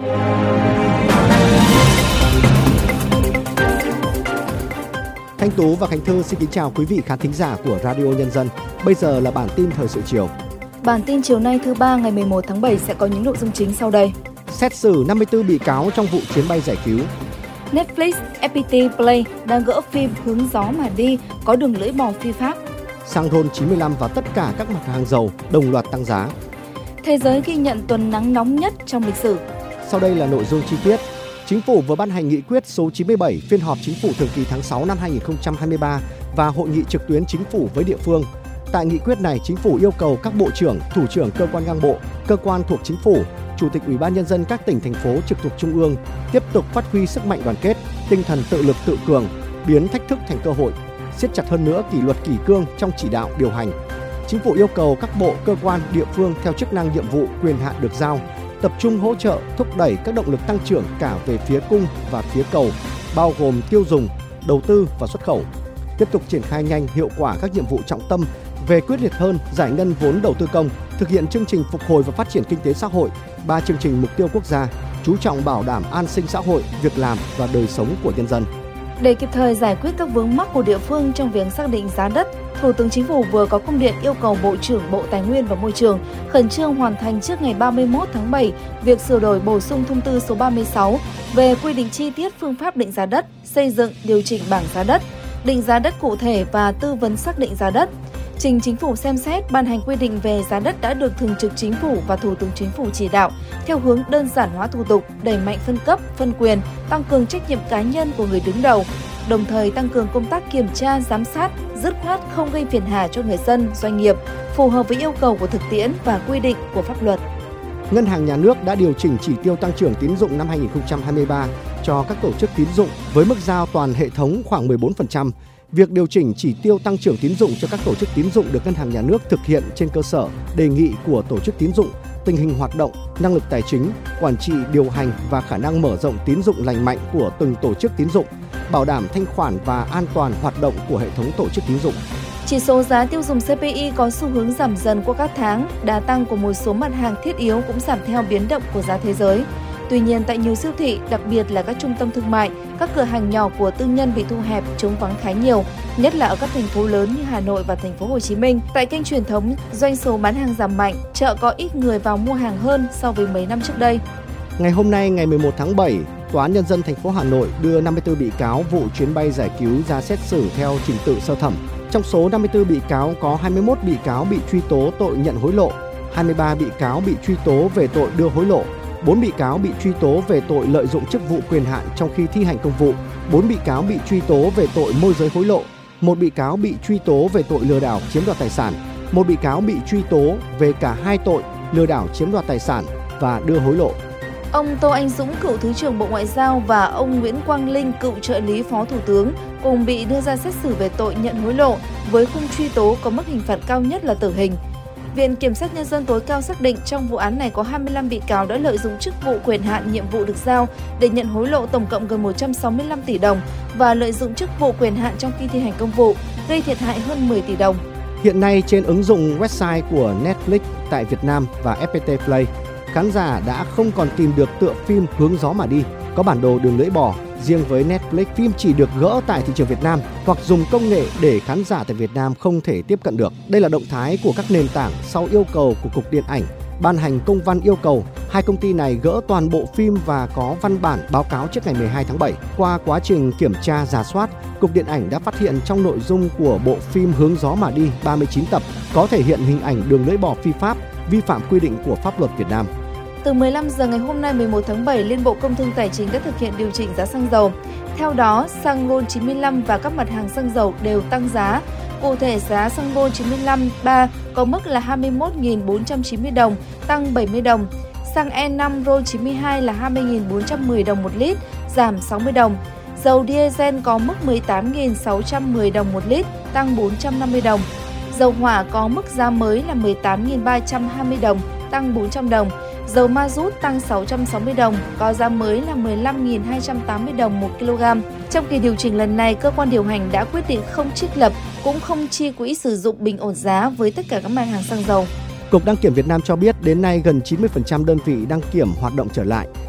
Thanh Tú và Khánh Thư xin kính chào quý vị khán thính giả của Radio Nhân dân. Bây giờ là bản tin thời sự chiều. Bản tin chiều nay thứ ba ngày 11 tháng 7 sẽ có những nội dung chính sau đây. Xét xử 54 bị cáo trong vụ chuyến bay giải cứu. Netflix, FPT Play đang gỡ phim Hướng gió mà đi có đường lưỡi bò phi pháp. Xăng RON 95 và tất cả các mặt hàng dầu đồng loạt tăng giá. Thế giới ghi nhận tuần nắng nóng nhất trong lịch sử. Sau đây là nội dung chi tiết. Chính phủ vừa ban hành nghị quyết số 97 phiên họp chính phủ thường kỳ tháng 6 năm 2023 và hội nghị trực tuyến chính phủ với địa phương. Tại nghị quyết này, chính phủ yêu cầu các bộ trưởng, thủ trưởng cơ quan ngang bộ, cơ quan thuộc chính phủ, chủ tịch Ủy ban nhân dân các tỉnh thành phố trực thuộc trung ương tiếp tục phát huy sức mạnh đoàn kết, tinh thần tự lực tự cường, biến thách thức thành cơ hội, siết chặt hơn nữa kỷ luật kỷ cương trong chỉ đạo điều hành. Chính phủ yêu cầu các bộ, cơ quan, địa phương theo chức năng nhiệm vụ, quyền hạn được giao tập trung hỗ trợ, thúc đẩy các động lực tăng trưởng cả về phía cung và phía cầu, bao gồm tiêu dùng, đầu tư và xuất khẩu. Tiếp tục triển khai nhanh, hiệu quả các nhiệm vụ trọng tâm về quyết liệt hơn giải ngân vốn đầu tư công, thực hiện chương trình phục hồi và phát triển kinh tế xã hội, 3 chương trình mục tiêu quốc gia, chú trọng bảo đảm an sinh xã hội, việc làm và đời sống của nhân dân. Để kịp thời giải quyết các vướng mắc của địa phương trong việc xác định giá đất, Thủ tướng Chính phủ vừa có công điện yêu cầu Bộ trưởng Bộ Tài nguyên và Môi trường khẩn trương hoàn thành trước ngày 31 tháng 7 việc sửa đổi bổ sung thông tư số 36 về quy định chi tiết phương pháp định giá đất, xây dựng, điều chỉnh bảng giá đất, định giá đất cụ thể và tư vấn xác định giá đất. Trình Chính phủ xem xét ban hành quy định về giá đất đã được Thường trực Chính phủ và Thủ tướng Chính phủ chỉ đạo theo hướng đơn giản hóa thủ tục, đẩy mạnh phân cấp, phân quyền, tăng cường trách nhiệm cá nhân của người đứng đầu, đồng thời tăng cường công tác kiểm tra, giám sát, dứt khoát không gây phiền hà cho người dân, doanh nghiệp, phù hợp với yêu cầu của thực tiễn và quy định của pháp luật. Ngân hàng Nhà nước đã điều chỉnh chỉ tiêu tăng trưởng tín dụng năm 2023 cho các tổ chức tín dụng với mức giao toàn hệ thống khoảng 14%. Việc điều chỉnh chỉ tiêu tăng trưởng tín dụng cho các tổ chức tín dụng được Ngân hàng Nhà nước thực hiện trên cơ sở đề nghị của tổ chức tín dụng, tình hình hoạt động, năng lực tài chính, quản trị điều hành và khả năng mở rộng tín dụng lành mạnh của từng tổ chức tín dụng, bảo đảm thanh khoản và an toàn hoạt động của hệ thống tổ chức tín dụng. Chỉ số giá tiêu dùng CPI có xu hướng giảm dần qua các tháng, đà tăng của một số mặt hàng thiết yếu cũng giảm theo biến động của giá thế giới. Tuy nhiên, tại nhiều siêu thị, đặc biệt là các trung tâm thương mại, các cửa hàng nhỏ của tư nhân bị thu hẹp, trống vắng khá nhiều, nhất là ở các thành phố lớn như Hà Nội và thành phố Hồ Chí Minh. Tại kênh truyền thống, doanh số bán hàng giảm mạnh, chợ có ít người vào mua hàng hơn so với mấy năm trước đây. Ngày hôm nay, ngày 11 tháng 7, Tòa án Nhân dân thành phố Hà Nội đưa 54 bị cáo vụ chuyến bay giải cứu ra xét xử theo trình tự sơ thẩm. Trong số 54 bị cáo có 21 bị cáo bị truy tố tội nhận hối lộ, 23 bị cáo bị truy tố về tội đưa hối lộ, 4 bị cáo bị truy tố về tội lợi dụng chức vụ quyền hạn trong khi thi hành công vụ, 4 bị cáo bị truy tố về tội môi giới hối lộ, 1 bị cáo bị truy tố về tội lừa đảo chiếm đoạt tài sản, 1 bị cáo bị truy tố về cả hai tội lừa đảo chiếm đoạt tài sản và đưa hối lộ. Ông Tô Anh Dũng, cựu Thứ trưởng Bộ Ngoại giao và ông Nguyễn Quang Linh, cựu trợ lý Phó Thủ tướng cùng bị đưa ra xét xử về tội nhận hối lộ với khung truy tố có mức hình phạt cao nhất là tử hình. Viện Kiểm sát Nhân dân tối cao xác định trong vụ án này có 25 bị cáo đã lợi dụng chức vụ quyền hạn nhiệm vụ được giao để nhận hối lộ tổng cộng gần 165 tỷ đồng và lợi dụng chức vụ quyền hạn trong khi thi hành công vụ, gây thiệt hại hơn 10 tỷ đồng. Hiện nay trên ứng dụng website của Netflix tại Việt Nam và FPT Play, khán giả đã không còn tìm được tựa phim Hướng gió mà đi, có bản đồ đường lưỡi bò. Riêng với Netflix, phim chỉ được gỡ tại thị trường Việt Nam hoặc dùng công nghệ để khán giả tại Việt Nam không thể tiếp cận được. Đây là động thái của các nền tảng sau yêu cầu của Cục Điện ảnh ban hành công văn yêu cầu hai công ty này gỡ toàn bộ phim và có văn bản báo cáo trước ngày 12 tháng 7. Qua quá trình kiểm tra rà soát, Cục Điện ảnh đã phát hiện trong nội dung của bộ phim Hướng gió mà đi 39 tập có thể hiện hình ảnh đường lưỡi bò phi pháp, vi phạm quy định của pháp luật Việt Nam. Từ 15 giờ ngày hôm nay 11 tháng 7, Liên Bộ Công Thương Tài chính đã thực hiện điều chỉnh giá xăng dầu. Theo đó, xăng RON 95 và các mặt hàng xăng dầu đều tăng giá. Cụ thể, giá xăng RON 95 3 có mức là 21.490 đồng, tăng 70 đồng. Xăng E5 RON 92 là 20.410 đồng một lít, giảm 60 đồng. Dầu diesel có mức 18.610 đồng một lít, tăng 450 đồng. Dầu hỏa có mức giá mới là 18.320 đồng, tăng 400 đồng. Dầu ma rút tăng 660 đồng, có giá mới là 15.280 đồng 1 kg. Trong kỳ điều chỉnh lần này, cơ quan điều hành đã quyết định không trích lập, cũng không chi quỹ sử dụng bình ổn giá với tất cả các mặt hàng xăng dầu. Cục Đăng kiểm Việt Nam cho biết đến nay gần 90% đơn vị đăng kiểm hoạt động trở lại.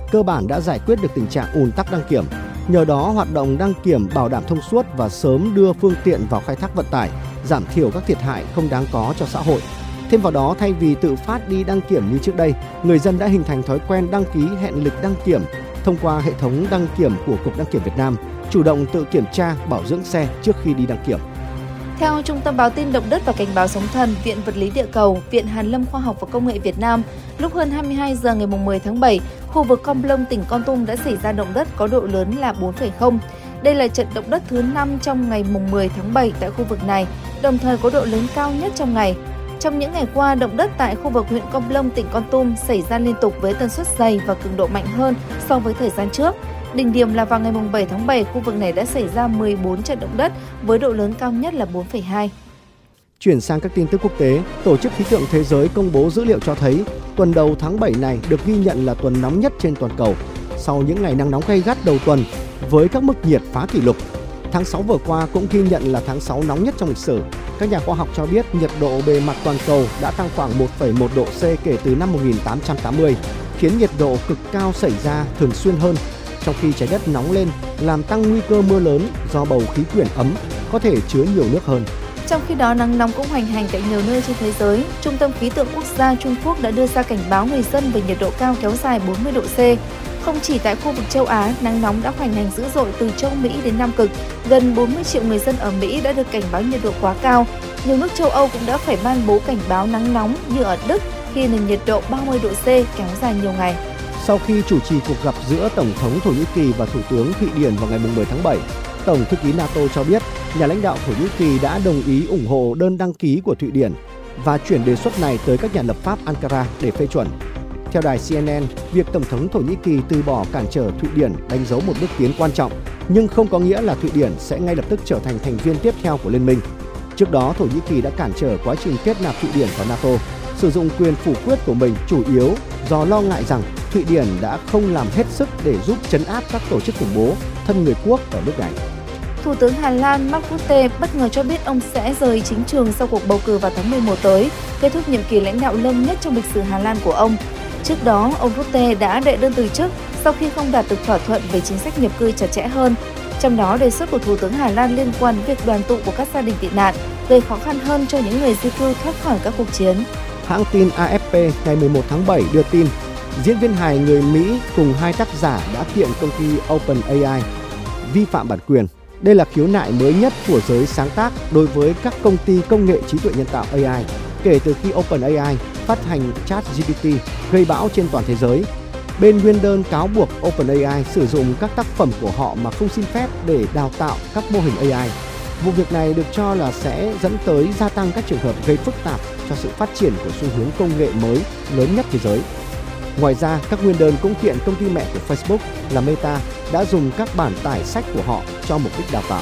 cơ bản đã giải quyết được tình trạng ùn tắc đăng kiểm. Nhờ đó, hoạt động đăng kiểm bảo đảm thông suốt và sớm đưa phương tiện vào khai thác vận tải, giảm thiểu các thiệt hại không đáng có cho xã hội. Thêm vào đó, thay vì tự phát đi đăng kiểm như trước đây, người dân đã hình thành thói quen đăng ký hẹn lịch đăng kiểm thông qua hệ thống đăng kiểm của Cục Đăng kiểm Việt Nam, chủ động tự kiểm tra, bảo dưỡng xe trước khi đi đăng kiểm. Theo Trung tâm Báo tin Động đất và Cảnh báo sóng thần, Viện Vật lý Địa cầu, Viện Hàn lâm Khoa học và Công nghệ Việt Nam, lúc hơn 22 giờ ngày 10 tháng 7, khu vực Con Plong, tỉnh Kon Tum đã xảy ra động đất có độ lớn là 4,0. Đây là trận động đất thứ 5 trong ngày 10 tháng 7 tại khu vực này, đồng thời có độ lớn cao nhất trong ngày. Trong những ngày qua, động đất tại khu vực huyện Con Plong, tỉnh Kon Tum xảy ra liên tục với tần suất dày và cường độ mạnh hơn so với thời gian trước. Đỉnh điểm là vào ngày 7 tháng 7, khu vực này đã xảy ra 14 trận động đất với độ lớn cao nhất là 4,2. Chuyển sang các tin tức quốc tế, Tổ chức Khí tượng Thế giới công bố dữ liệu cho thấy tuần đầu tháng 7 này được ghi nhận là tuần nóng nhất trên toàn cầu, sau những ngày nắng nóng gay gắt đầu tuần với các mức nhiệt phá kỷ lục. Tháng 6 vừa qua cũng ghi nhận là tháng 6 nóng nhất trong lịch sử. Các nhà khoa học cho biết nhiệt độ bề mặt toàn cầu đã tăng khoảng 1,1 độ C kể từ năm 1880, khiến nhiệt độ cực cao xảy ra thường xuyên hơn, trong khi trái đất nóng lên làm tăng nguy cơ mưa lớn do bầu khí quyển ấm có thể chứa nhiều nước hơn. Trong khi đó, nắng nóng cũng hoành hành tại nhiều nơi trên thế giới. Trung tâm Khí tượng Quốc gia Trung Quốc đã đưa ra cảnh báo người dân về nhiệt độ cao kéo dài 40 độ C. Không chỉ tại khu vực châu Á, nắng nóng đã hoành hành dữ dội từ châu Mỹ đến Nam Cực. Gần 40 triệu người dân ở Mỹ đã được cảnh báo nhiệt độ quá cao. Nhiều nước châu Âu cũng đã phải ban bố cảnh báo nắng nóng như ở Đức khi nền nhiệt độ 30 độ C kéo dài nhiều ngày. Sau khi chủ trì cuộc gặp giữa Tổng thống Thổ Nhĩ Kỳ và Thủ tướng Thụy Điển vào ngày 10 tháng 7, Tổng thư ký NATO cho biết nhà lãnh đạo Thổ Nhĩ Kỳ đã đồng ý ủng hộ đơn đăng ký của Thụy Điển và chuyển đề xuất này tới các nhà lập pháp Ankara để phê chuẩn. Theo đài CNN, việc Tổng thống Thổ Nhĩ Kỳ từ bỏ cản trở Thụy Điển đánh dấu một bước tiến quan trọng, nhưng không có nghĩa là Thụy Điển sẽ ngay lập tức trở thành thành viên tiếp theo của liên minh. Trước đó, Thổ Nhĩ Kỳ đã cản trở quá trình kết nạp Thụy Điển vào NATO, sử dụng quyền phủ quyết của mình chủ yếu do lo ngại rằng Thụy Điển đã không làm hết sức để giúp trấn áp các tổ chức khủng bố thân người quốc ở nước này. Thủ tướng Hà Lan Mark Rutte bất ngờ cho biết ông sẽ rời chính trường sau cuộc bầu cử vào tháng 11 tới, kết thúc nhiệm kỳ lãnh đạo lâu nhất trong lịch sử Hà Lan của ông. Trước đó, ông Rutte đã đệ đơn từ chức sau khi không đạt được thỏa thuận về chính sách nhập cư chặt chẽ hơn. Trong đó, đề xuất của Thủ tướng Hà Lan liên quan đến việc đoàn tụ của các gia đình tị nạn, gây khó khăn hơn cho những người di cư thoát khỏi các cuộc chiến. Hãng tin AFP ngày 11 tháng 7 đưa tin, diễn viên hài người Mỹ cùng hai tác giả đã kiện công ty OpenAI vi phạm bản quyền. Đây là khiếu nại mới nhất của giới sáng tác đối với các công ty công nghệ trí tuệ nhân tạo AI kể từ khi OpenAI phát hành ChatGPT gây bão trên toàn thế giới. Bên nguyên đơn cáo buộc OpenAI sử dụng các tác phẩm của họ mà không xin phép để đào tạo các mô hình AI. Vụ việc này được cho là sẽ dẫn tới gia tăng các trường hợp gây phức tạp cho sự phát triển của xu hướng công nghệ mới lớn nhất thế giới. Ngoài ra, các nguyên đơn cũng kiện công ty mẹ của Facebook là Meta đã dùng các bản tải sách của họ cho mục đích đào tạo.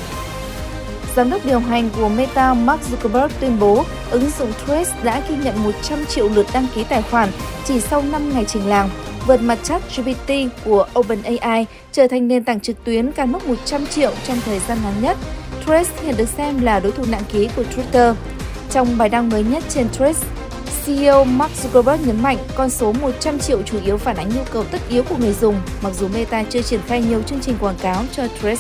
Giám đốc điều hành của Meta Mark Zuckerberg tuyên bố ứng dụng Threads đã ghi nhận 100 triệu lượt đăng ký tài khoản chỉ sau 5 ngày trình làng, vượt mặt ChatGPT của OpenAI, trở thành nền tảng trực tuyến cán mốc 100 triệu trong thời gian ngắn nhất. Threads hiện được xem là đối thủ nặng ký của Twitter. Trong bài đăng mới nhất trên Threads, CEO Mark Zuckerberg nhấn mạnh con số 100 triệu chủ yếu phản ánh nhu cầu tất yếu của người dùng, mặc dù Meta chưa triển khai nhiều chương trình quảng cáo cho Threads.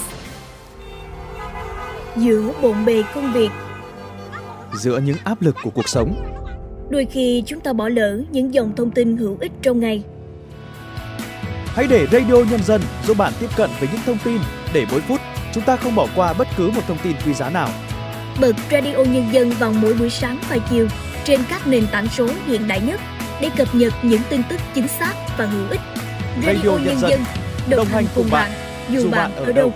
Giữa bộn bề công việc, giữa những áp lực của cuộc sống, đôi khi chúng ta bỏ lỡ những dòng thông tin hữu ích trong ngày. Hãy để Radio Nhân dân giúp bạn tiếp cận với những thông tin để mỗi phút chúng ta không bỏ qua bất cứ một thông tin quý giá nào. Bật Radio Nhân dân vào mỗi buổi sáng và chiều trên các nền tảng số hiện đại nhất để cập nhật những tin tức chính xác và hữu ích. Radio Nhân dân đồng hành cùng bạn dù bạn ở đâu.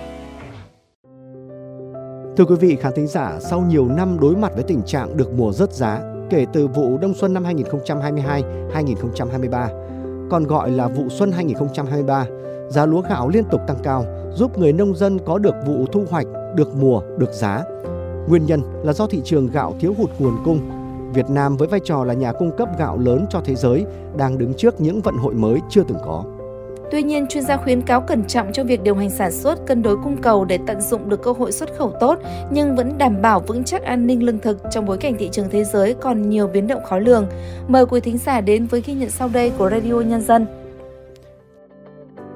Thưa quý vị khán thính giả, sau nhiều năm đối mặt với tình trạng được mùa rớt giá kể từ vụ đông xuân năm 2022-2023, còn gọi là vụ xuân 2023, giá lúa gạo liên tục tăng cao, giúp người nông dân có được vụ thu hoạch, được mùa, được giá. Nguyên nhân là do thị trường gạo thiếu hụt nguồn cung. Việt Nam với vai trò là nhà cung cấp gạo lớn cho thế giới đang đứng trước những vận hội mới chưa từng có. Tuy nhiên, chuyên gia khuyến cáo cẩn trọng trong việc điều hành sản xuất, cân đối cung cầu để tận dụng được cơ hội xuất khẩu tốt, nhưng vẫn đảm bảo vững chắc an ninh lương thực trong bối cảnh thị trường thế giới còn nhiều biến động khó lường. Mời quý thính giả đến với ghi nhận sau đây của Radio Nhân dân.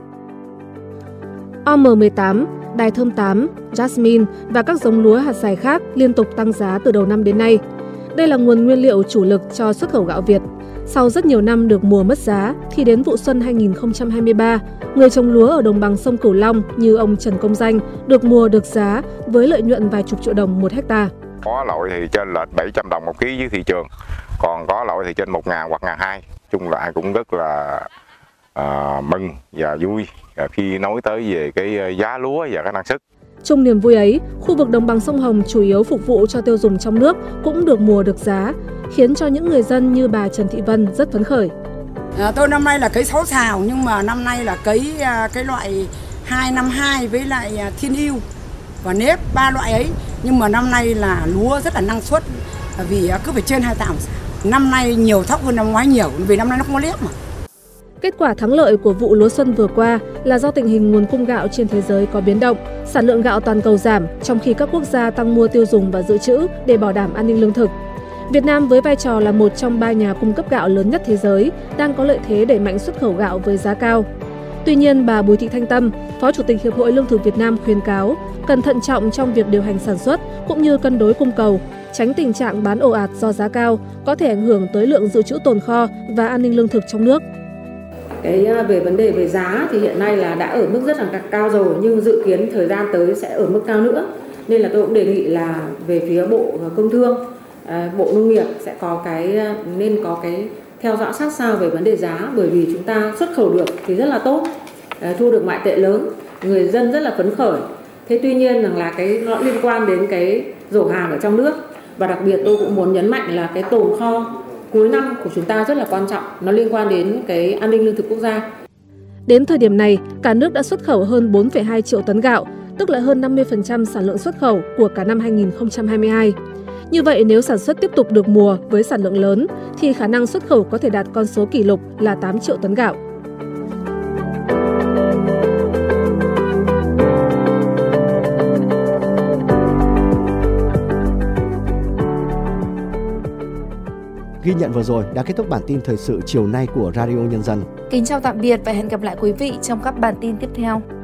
OM18, Đài Thơm 8, Jasmine và các giống lúa hạt dài khác liên tục tăng giá từ đầu năm đến nay. Đây là nguồn nguyên liệu chủ lực cho xuất khẩu gạo Việt. Sau rất nhiều năm được mùa mất giá, thì đến vụ xuân 2023, người trồng lúa ở đồng bằng sông Cửu Long như ông Trần Công Danh được mùa được giá với lợi nhuận vài chục triệu đồng một hecta. Có loại thì trên lệch 700 đồng một ký dưới thị trường, còn có loại thì trên 1.000 hoặc 1.200. Chung lại cũng rất là mừng và vui khi nói tới về cái giá lúa và cái năng suất. Trong niềm vui ấy, khu vực đồng bằng sông Hồng chủ yếu phục vụ cho tiêu dùng trong nước cũng được mùa được giá, khiến cho những người dân như bà Trần Thị Vân rất phấn khởi. Tôi năm nay là cấy 6 sào, nhưng mà năm nay là cấy cái loại 252 với lại Thiên Yêu và nếp, 3 loại ấy. Nhưng mà năm nay là lúa rất là năng suất, vì cứ phải trên 2 tạ. Năm nay nhiều thóc hơn năm ngoái nhiều, vì năm nay nó không có nếp mà. Kết quả thắng lợi của vụ lúa xuân vừa qua là do tình hình nguồn cung gạo trên thế giới có biến động, sản lượng gạo toàn cầu giảm, trong khi các quốc gia tăng mua tiêu dùng và dự trữ để bảo đảm an ninh lương thực. Việt Nam với vai trò là một trong 3 nhà cung cấp gạo lớn nhất thế giới đang có lợi thế đẩy mạnh xuất khẩu gạo với giá cao. Tuy nhiên, bà Bùi Thị Thanh Tâm, Phó Chủ tịch Hiệp hội Lương thực Việt Nam khuyến cáo cần thận trọng trong việc điều hành sản xuất cũng như cân đối cung cầu, tránh tình trạng bán ồ ạt do giá cao có thể ảnh hưởng tới lượng dự trữ tồn kho và an ninh lương thực trong nước. Về vấn đề về giá thì hiện nay là đã ở mức rất là cao rồi, nhưng dự kiến thời gian tới sẽ ở mức cao nữa. Nên là tôi cũng đề nghị là về phía Bộ Công Thương, Bộ Nông nghiệp sẽ nên có cái theo dõi sát sao về vấn đề giá, bởi vì chúng ta xuất khẩu được thì rất là tốt, thu được ngoại tệ lớn, người dân rất là phấn khởi. Thế tuy nhiên rằng là nó liên quan đến cái rổ hàng ở trong nước, và đặc biệt tôi cũng muốn nhấn mạnh là cái tồn kho cuối năm của chúng ta rất là quan trọng, nó liên quan đến cái an ninh lương thực quốc gia. Đến thời điểm này, cả nước đã xuất khẩu hơn 4,2 triệu tấn gạo, tức là hơn 50% sản lượng xuất khẩu của cả năm 2022. Như vậy, nếu sản xuất tiếp tục được mùa với sản lượng lớn, thì khả năng xuất khẩu có thể đạt con số kỷ lục là 8 triệu tấn gạo. Ghi nhận vừa rồi đã kết thúc bản tin thời sự chiều nay của Radio Nhân dân. Kính chào tạm biệt và hẹn gặp lại quý vị trong các bản tin tiếp theo.